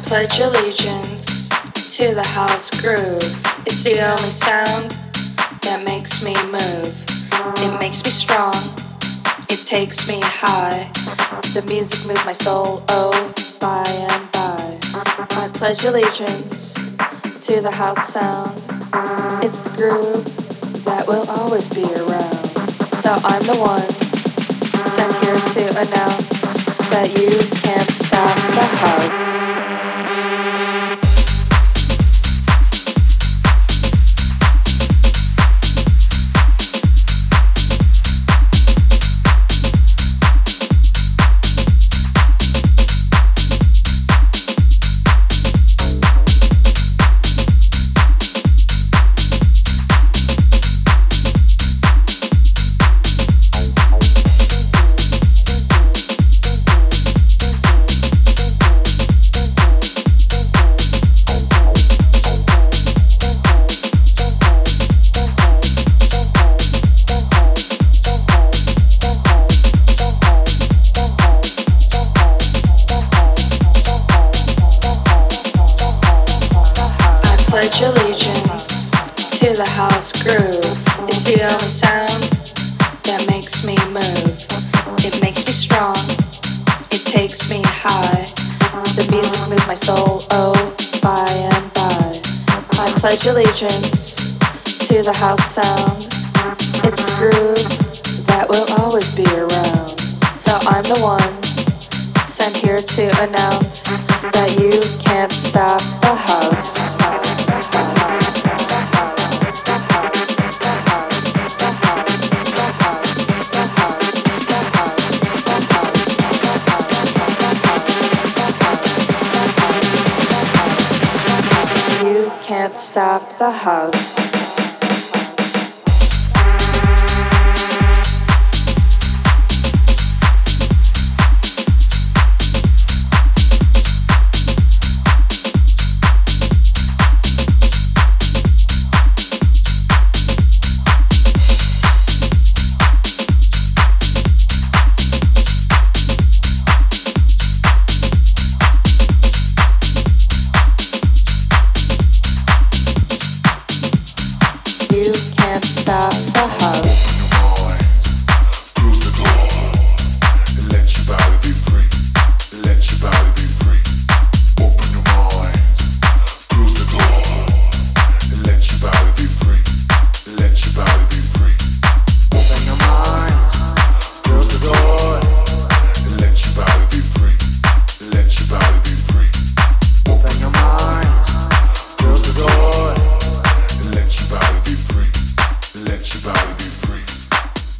Pledge allegiance to the house groove. It's the only sound that makes me move. It makes me strong. It takes me high. The music moves my soul, oh, by and by. I pledge allegiance to the house sound. It's the groove that will always be around. So I'm the one sent here to announce that you can't stop the house. Pledge allegiance to the house groove. It's the only sound that makes me move. It makes me strong. It takes me high. The music moves my soul, oh, by and by. I pledge allegiance to the house sound. It's a groove that will always be around. So I'm the one sent here to announce that you can't stop the house. You can't stop the house.